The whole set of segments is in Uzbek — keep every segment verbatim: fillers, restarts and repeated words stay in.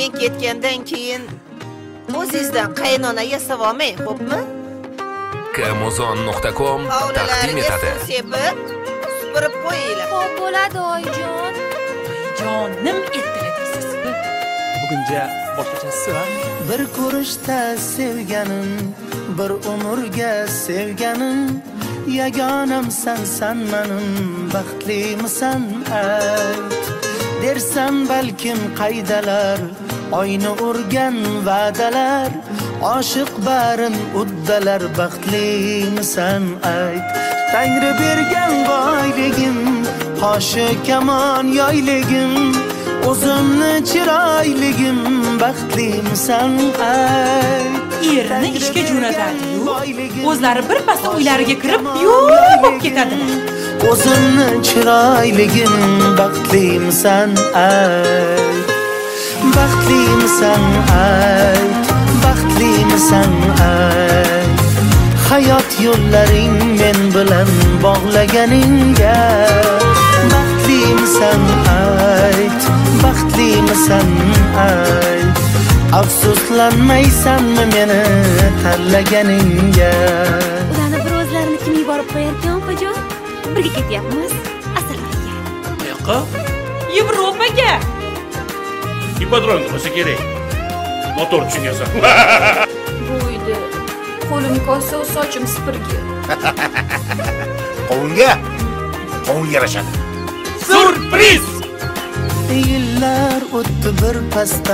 men ketgandan keyin o'zingizdan qaynona yasavolmang, xo'pmi? Kamozon nuqta com taqdim etadi. Sepib, supurib qo'yinglar. Xo'p bo'ladi, oyijon. Jonim ertaladisiz. Buguncha boshqachasi-a? Bir ko'rishda sevganim, bir umrga sevganim, yagonamsan san menim, baxtlimisan ayt. Dersan balkim qaydalar, oyni urgan va'dalar, oshiq barin uddalar, baxtlimisan ayt. Tangri bergan boyligim, qoshi kamon yoyligim, o'zimni chiroyligim, baxtlimisan ayt. Erini ishga jo'natadi-yu, o'zlari bir pasda uylariga kirib, yo'q bo'lib ketadilar. O'zimni chiroyligim, baxtlimisan ayt. Baxtlimisan ayt, baxtlimisan ayt. Hayot yo'llaring men bilan bog'laganingga baxtlimisan ayt, baxtlimisan ayt. Afsuslanmaysanmi meni tanlaganingga? Ularni bir o'zlarini kim yuborib qo'yarkan, opajon? Birga ketyapmiz Asaloyga. Yo'q, Yevropaga. Ipodrom bo'lsa kerak. Motor tushungasan. Bo'ydi. Qo'lim kosa, sochim sipirgi. Qovunga, qovun yarashadi. Surpriz! Yillar o'tdi bir pasda,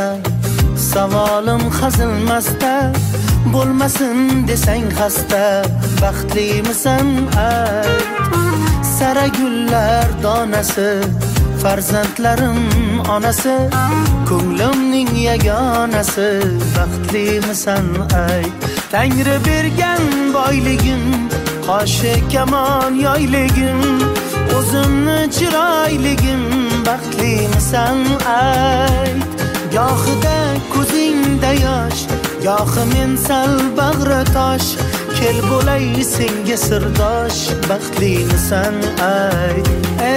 savolim hazilmasda, bo'lmasin desang xasta, baxtlimisan ayt. Sara gullar donasi, farzandlarim onasi, ko'nglimning yagonasi, baxtlimisan ayt. Tangri bergan boyligim, qoshi kamon yoyligim, o'zimni chiroyligim, baxtlimisan ayt. Gohida ko'zingda yosh, gohi men sal bag'ri tosh, kel bo'lay senga sirdosh, baxtlimisan ayt.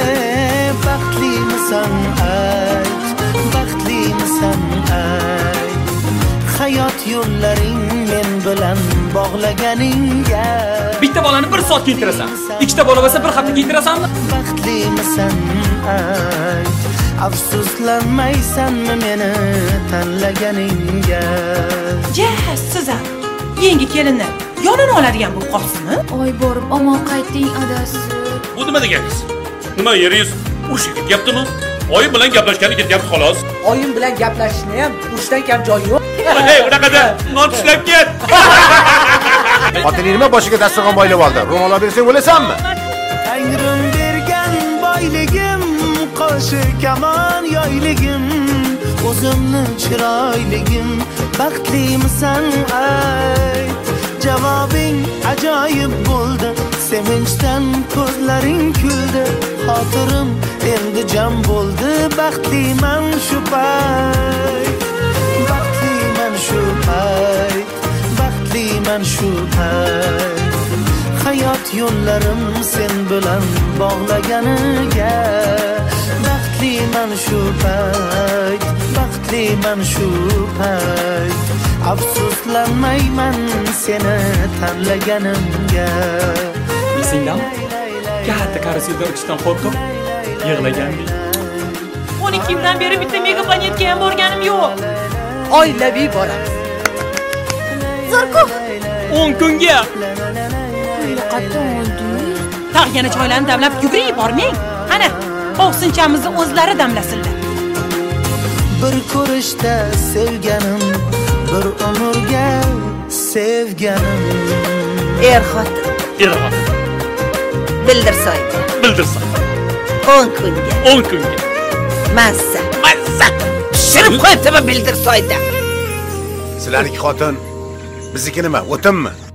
Ey baxtlimisan ayt, baxtlimisan ayt. Hayot yo'llaring men bilan bog'laganingga Bitta bolani bir soat kiyintirasan, ikkita bola bo'lsa bir hafta kiyintirasanmi? Baxtlimisan ayt. Afsuslanmaysanmi meni tanlaganingga? Ja, sizlar yangi kelinlar yonini oladigan bo'lib qolsinmi? Oy borib omon qayting adasi. Bu nima deganingiz? Nima yeringiz urushga ketyaptimi? Oyim bilan gaplashgani ketyapti xolos. Oyim bilan gaplashishni ham urushdan kam joyi yo'q. Hey, unaqada non tishlab ket. Xotining nima boshiga dasturxon boylab oldi? Ro'mol olib bersang bo'lasanmi? Tangrim bergan boyligim, qoshi kamon yoyligim, o'zimni chiroyligim, baxtlimisan ayt. Javobing ajoyib bo'ldi, sevinchdan ko'zlaring kuldi, xotirim endi jam bo'ldi, baxtliman shu payt. Baxtliman shu payt, baxtliman shu payt. Hayot yo'llarim sen bilan bog'laganiga baxtliman shu payt, baxtliman shu payt. Afsuslanmayman seni tanlaganimga. Esingdami? Katta karuselda uchishdan qo'rqib yig'lagandik. o'n ikki yildan beri bitta mega planetga ham borganim yo'q. Oilaviy boramiz. Zarko. o'n kunga. Qattiq oldi. Tag' yana choylarni damlab yuguring yubormang. Qani, ovsinchamizni o'zlari damlasinlar. Bir ko'rishda sevganim, bir umrga sevganim. Er-xotin, Er-xotin, bildirsoy, bildirsoy. o'n kunga, o'n kunga. Mazza, mazza. Pishirib qo'yibdi bildirsoyda. Sizlarniki xotin, bizniki nima? O'tinmi?